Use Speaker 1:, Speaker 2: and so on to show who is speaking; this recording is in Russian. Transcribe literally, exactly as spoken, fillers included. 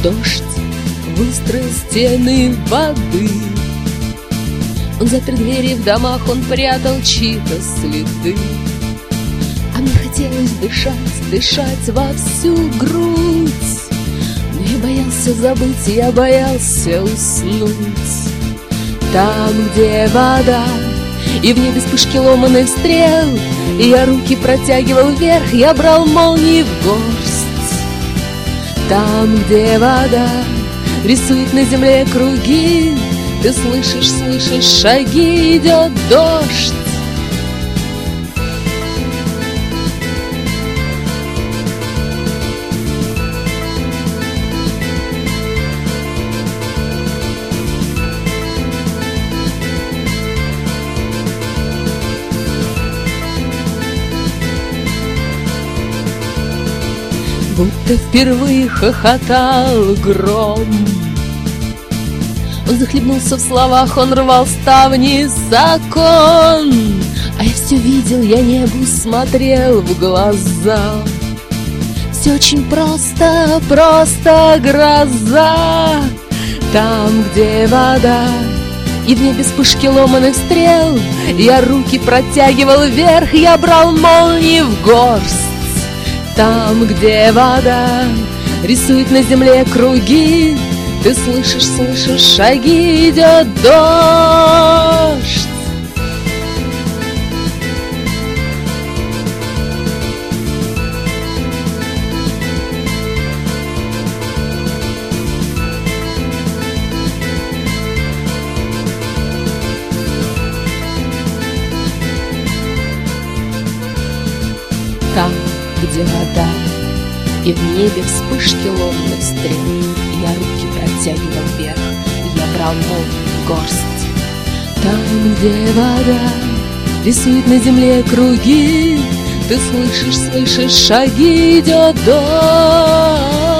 Speaker 1: Дождь выстроил стены воды. Он запер двери в домах, он прятал чьи-то следы. А мне хотелось дышать, дышать во всю грудь. Но я боялся забыть, я боялся уснуть. Там, где вода, и в небе вспышки ломаных стрел, и я руки протягивал вверх, я брал молнии в горсть. Там, где вода рисует на земле круги, ты слышишь, слышишь шаги, идет дождь. Будто впервые хохотал гром. Он захлебнулся в словах, он рвал ставни закон. А я все видел, я небу смотрел в глаза. Все очень просто, просто гроза. Там, где вода, и в небе вспышки ломаных стрел, я руки протягивал вверх, я брал молнии в горсть. Там, где вода рисует на земле круги, ты слышишь, слышишь шаги, идет дождь. Там, где вода, и в небе вспышки ломных стрел, я руки протягивал вверх, я брал молнии в горсть. Там, где вода рисует на земле круги, ты слышишь, слышишь шаги, идет дождь.